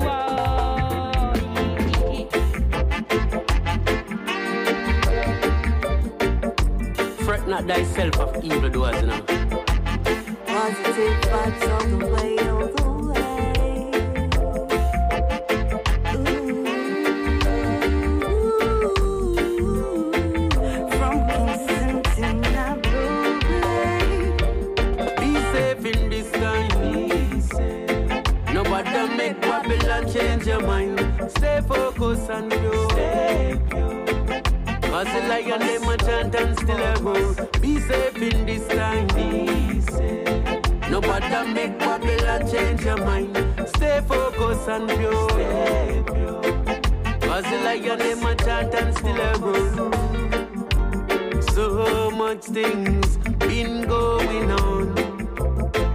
Fret not thyself of evil doers, you know. Positive vibes all the way, all the way. Ooh, from Kingston to Nairobi. Be safe in this time. Nobody make Babylon change your mind. Stay focused and pure. Stay pure. Cause the lion them a chant and still a go. Be safe in this time. Be safe. Nobody make Babylon change your mind. Stay focused and pure. Stay pure. Cause the lion them a chant and still a go. So much things been going on.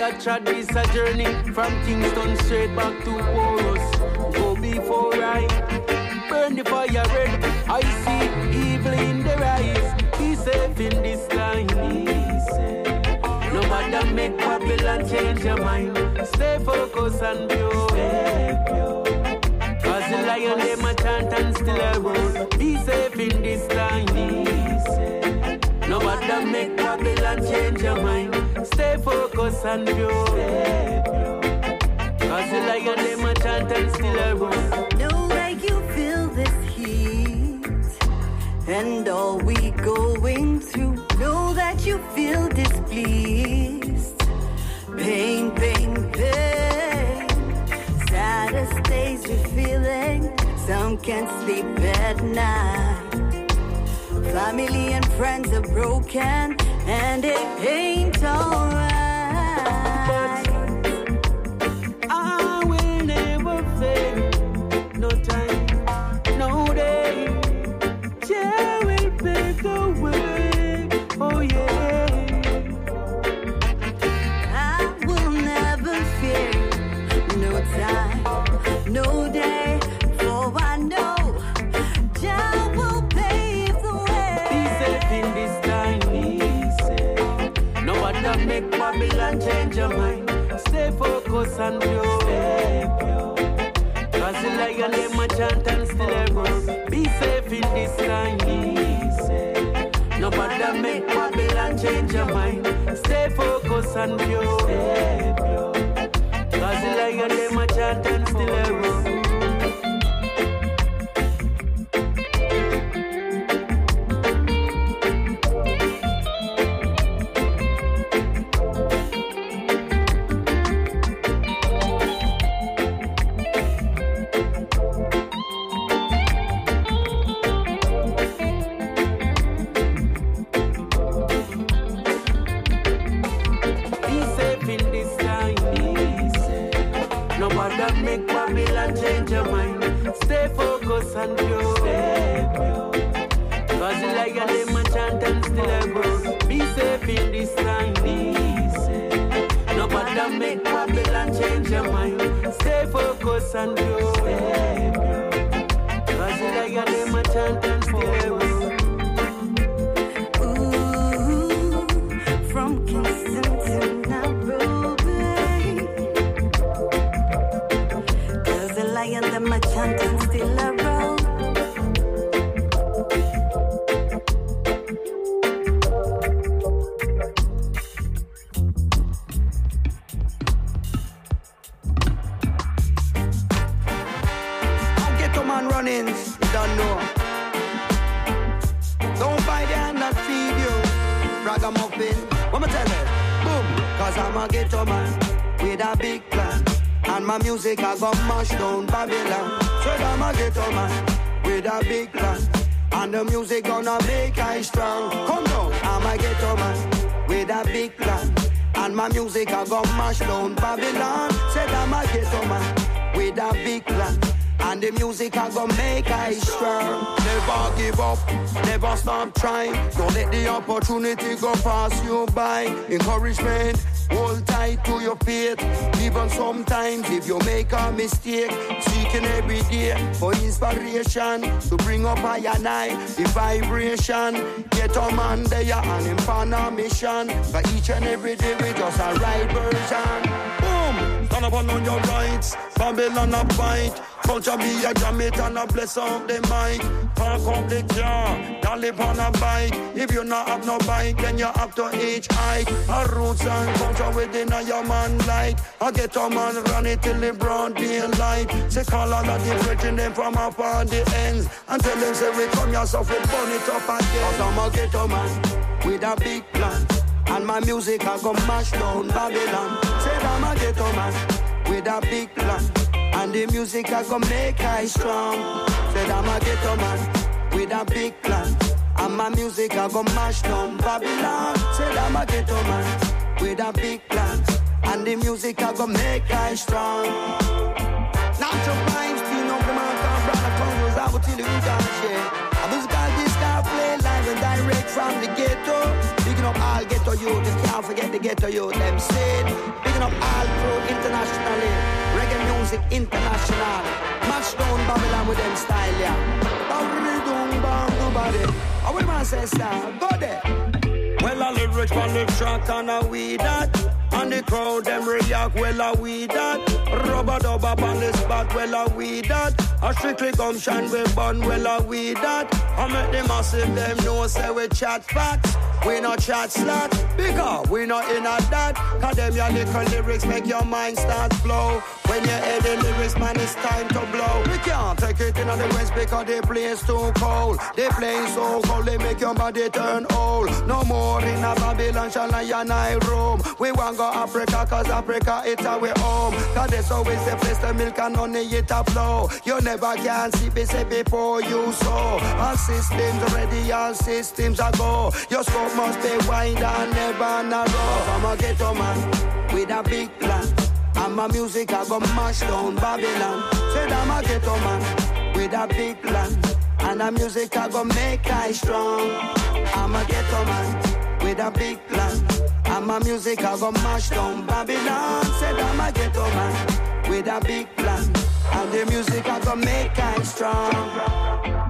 a trod this a journey from Kingston straight back to Porus. Go before I burn the fire red. I see evil in their eyes. Be safe in this time. No matter make Babylon change your mind. Stay focused and pure. Cause the lion they ma chant and still a roll. Be safe in this time. No matter make Babylon change your mind. Stay focused and pure. Cause the lion they ma chant and still a roll. Know that you feel this heat and all we going through. Know that you feel displeased. Pain, pain, pain. Saddest days you're feeling. Some can't sleep at night. Family and friends are broken and it ain't alright. I will never fail. No time, no day. Jah will pave the way. Oh yeah. I will never fear. No time, no day. For I know Jah will pave the way. Be safe in this time, be safe. No matter make Babylon change your mind. Stay focused and pure. Cause the lion them a chant and still a roll. Be safe in this time, be safe. No matter make Babylon change your mind. Stay focused and pure. Cause the lion them a chant and still a roll. Make Babylon change your mind. Stay focused and pure. Cause the lion them a chant and still a grow. Be safe in this time, be safe. No matter make Babylon change your mind. Stay focused and pure. Cause the lion them a chant and still a grow. Ooh, from Kingston to Nairobi. And them a chant and still a roll. I'll get a man running, you don't know. Don't buy the hand that feed you. Ragamuffin, what me tell you? Boom, cause I'm a ghetto man with a big plan. And my music I gon' mash down Babylon. Said I'm a ghetto man with a big plan. And the music gonna make I strong. Come down, I'm a ghetto man with a big plan. And my music I gon' mash down Babylon. Said I'm a ghetto man with a big plan. And the music I gon' make I strong. Never give up, never stop trying. Don't let the opportunity go pass you by. Encouragement, hold tight to your faith. Even sometimes if you make a mistake, seeking every day for inspiration to bring up higher and I, the vibration. Get a man there and him on a mission. For each and every day we just a right version. Boom, stand up on your rights. Babylon a bite. Culture be a jam it and a bless up the mic. Park up the car, don't live on a bike. If you not have no bike, then you have to hitch hike. A roots and culture within a your man like. I get a man run it till the broad daylight. Say call all of the brethren them from up on the ends. And tell them say we come yourself we burn it up again. Cause I'm a ghetto man with a big plan. And my music I go mash down Babylon. Say I'm a ghetto man with a big plan. And the music I go make I strong. Said I'm a ghetto man with a big plan. And my music I go mash down Babylon. Said I'm a ghetto man with a big plan. And the music I go make I strong. Natural vibes, clean up the man, come brother, come was out till we can share. A musical disc I play live and direct from the ghetto. Picking up all ghetto youth, the Now forget the ghetto youth, them said. Picking up all crew internationally. Reggae music international. Mash down Babylon with them style, yeah. Bang, bang, do body. I will man say style, go there. Well, I lyrics on the track and a we that. And the crowd them react, well a we that. Rubber dub up on the spot, well a we that. A strictly gumption we bun, well a we that. I make the massive them know say we chat facts. We not chat slack, because we not in a that. Cause them your little lyrics make your mind start flow. When you hear the lyrics, man, it's time to blow. We can't take it in on the west because they play's too cold. They playing so cold, they make your body turn old. No more in a Babylon, shall I and I roam. We want go Africa, cause Africa it's our home. Cause there's always the place the milk and honey it a flow. You never can see me say before you sow. All systems ready, all systems are go. Your scope must be wide and never narrow. I'm a ghetto man with a big plan. And my music I go mash down Babylon. Said I'm a ghetto man with a big plan. And the music I go make I strong. I'm a ghetto man with a big plan. And my music I go mash down Babylon. Said I'm a ghetto man with a big plan. And the music I go make I strong.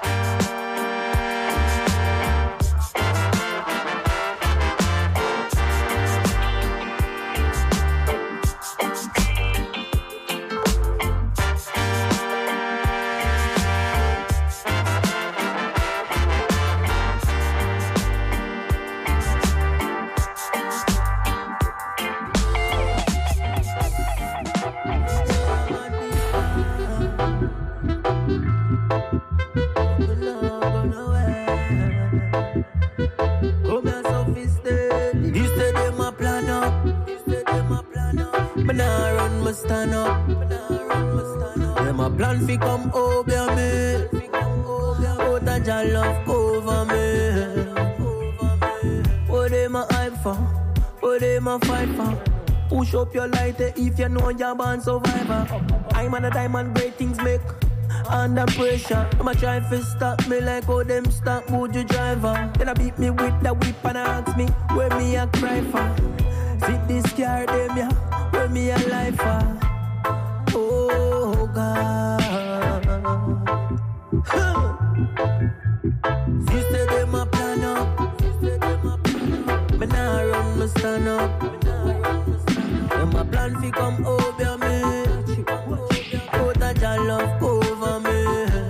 Stand up, them a plan fi come over me. Out a Jah love over me. What them a hype for? What them a fight for? Push up your lighter if you know you're born survivor. I'm on a diamond, great things make under pressure. I'ma try to stop me like how them stop would you driver. Then I beat me with the whip and ask me where me a cry for. Fit this car them ya. Where me a life for? Oh God. Huh. Sister them a plan up. Me nah run, me stand up. Them a plan fi come over me. Out a Jah love over me.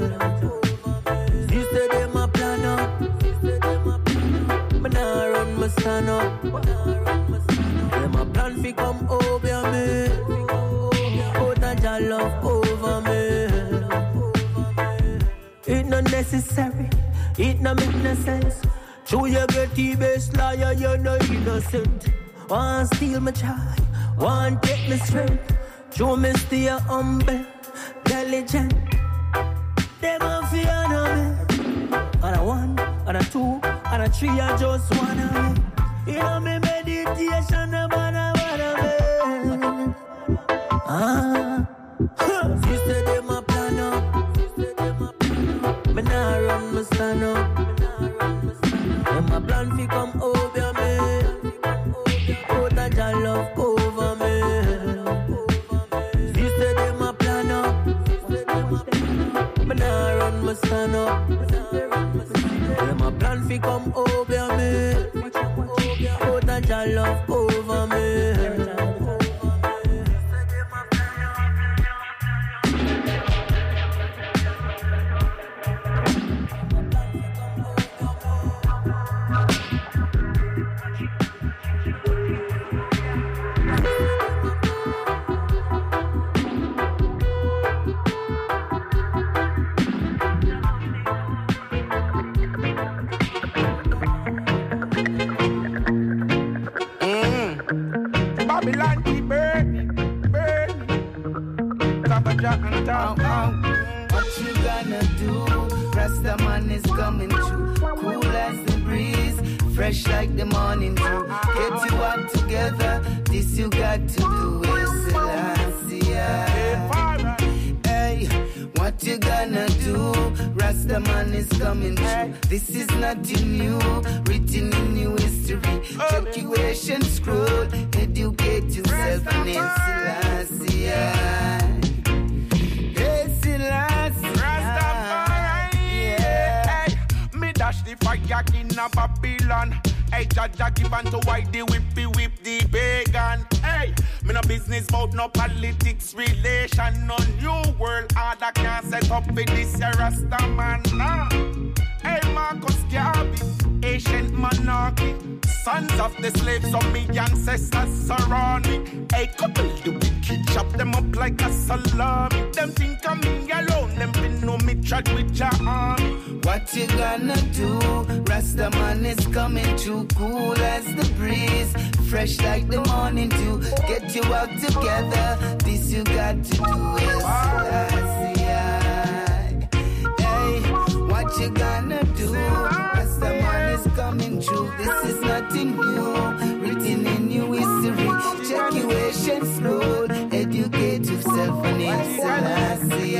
Sister them a plan up. Me nah run, me stand up. Them a plan fi come over me. Out a Jah love over me. It not necessary. It not make no sense. Show you get the best liar, you're no innocent. Want steal my child, want take my strength. Show me stay humble, diligent. Them a fear no me. And a one, and a two, and a three, I just wanna me. You know me meditation, a banana, banana me. Ah, sister them a plan up. Me nah run, me stand up. Them a plan fi come over me. Out a Jah love over me. Sister them a plan up. Me nah run, me stand up. Them a plan fi come over me. Out a Jah love over me. Babylon keep burning, burning. Oh, oh. What you gonna do? Rastaman is coming through. Cool as the breeze, fresh like the morning dew. Get you up together, this you got to do. Is Selassie. Hey, what you gonna do? Rastaman is coming through. This is nothing new, written in new history. Check you situation screwed. Educate yourself and it's Selassie. Hey, Selassie. Rastafari, yeah. Hey, me dash the fire in a Babylon. Hey, Jaja give unto why the whippy whip the pagan. Hey, me no business about no politics relation. No new world order can set up with this Rasta man. Nah. Hey, Marcus Garvey, ancient monarchy. Sons of the slaves of me ancestors surround me. Hey, couple the wicked, chop them up like a salami. Them think of me alone, them fin know me chat with your army. What you gonna do? Rasta man is coming through, cool as the breeze, fresh like the morning dew. Get you out together, this you got to do is Selassie. Hey, what you gonna do? Rasta man is coming through, this is nothing new, written in your history. Check your ancient road, educate yourself and it's Selassie.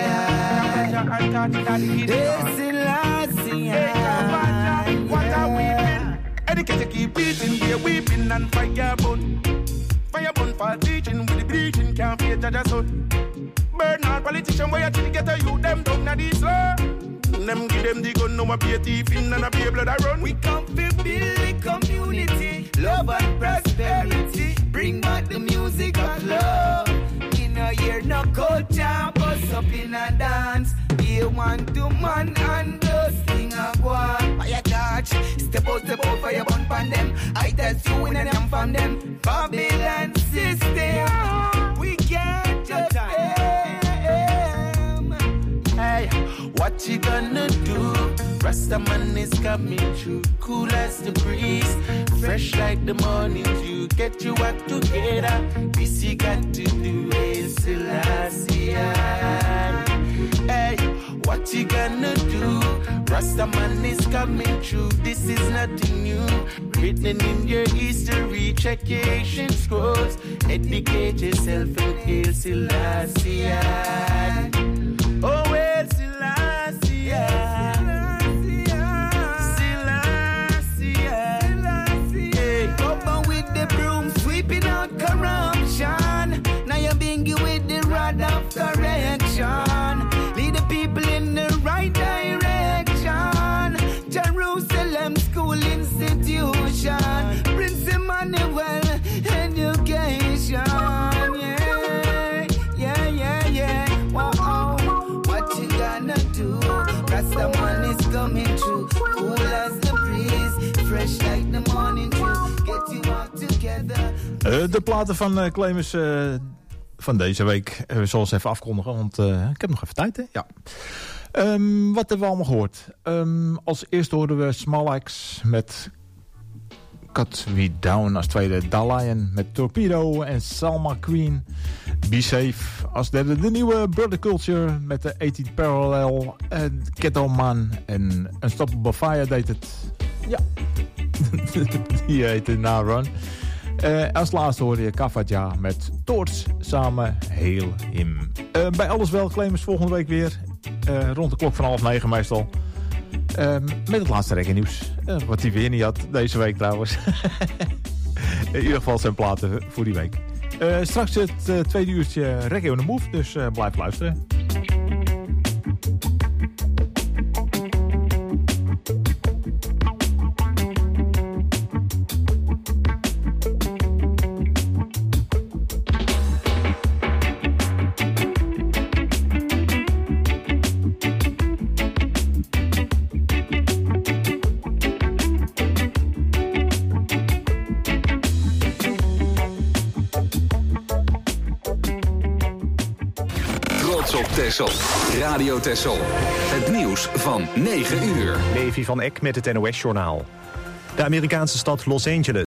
It's Selassie. What are we been? Educated keep beating, we are weeping and fire burn. Fire burn for teaching, with the bleaching can't fear judge son. Burn all politician, where you think get a you, them down na this law. Them give them the gun, no more be a thief in and a be a blood I run. We come to build the community, love and prosperity. Bring back the music of love. In a year, no culture, bust up in a dance. Be one to man and those thing a go on. Fire touch, step out, step out, fire burn pan them. I test you in and I'm from them. Babylon system, we can't just them. Hey, what you gonna do? Rasta man is coming through, cool as the breeze, fresh like the morning dew. Get you out together, this you got to do is Selassie. Hey, what you gonna do? Rasta man is coming through, this is nothing new, written in your history. Check your ancient scrolls, educate yourself and hail Selassie. Oh, well, Selassie. Sweeping out corruption. Now you're being with the rod of correction. Lead the people in the right direction. Jerusalem School Institution, Prince Emmanuel Education. Yeah, yeah, yeah, yeah. Wow, what you gonna do? Rasta man is coming through, cool as the breeze, fresh like the morning dew. Get you out together. Uh, de platen van uh, Clemens uh, van deze week. Uh, we zullen ze even afkondigen, want uh, ik heb nog even tijd, hè? Ja. Um, wat hebben we allemaal gehoord? Um, als eerste hoorden we Small Axe met Cut Me Down. Als tweede Dalian met Torpedo en Salma Queen. Be Safe. Als derde de nieuwe Brother Culture met de eighteenth Parallel. En Ghetto Man en Unstoppable Fire deed het. Ja. Die heette Na Run. Uh, als laatste hoorde je Kafadja met Toorts samen Hail Him. Uh, bij Alles Wel, Clemens volgende week weer. Uh, rond de klok van half negen meestal. Uh, met het laatste reggae nieuws. Uh, wat hij weer niet had deze week trouwens. In ieder geval zijn platen voor die week. Uh, straks het uh, tweede uurtje Reggae on the Move. Dus uh, blijf luisteren. Texel. Radio Texel. Het nieuws van negen uur. Levi van Eck met het N O S-journaal. De Amerikaanse stad Los Angeles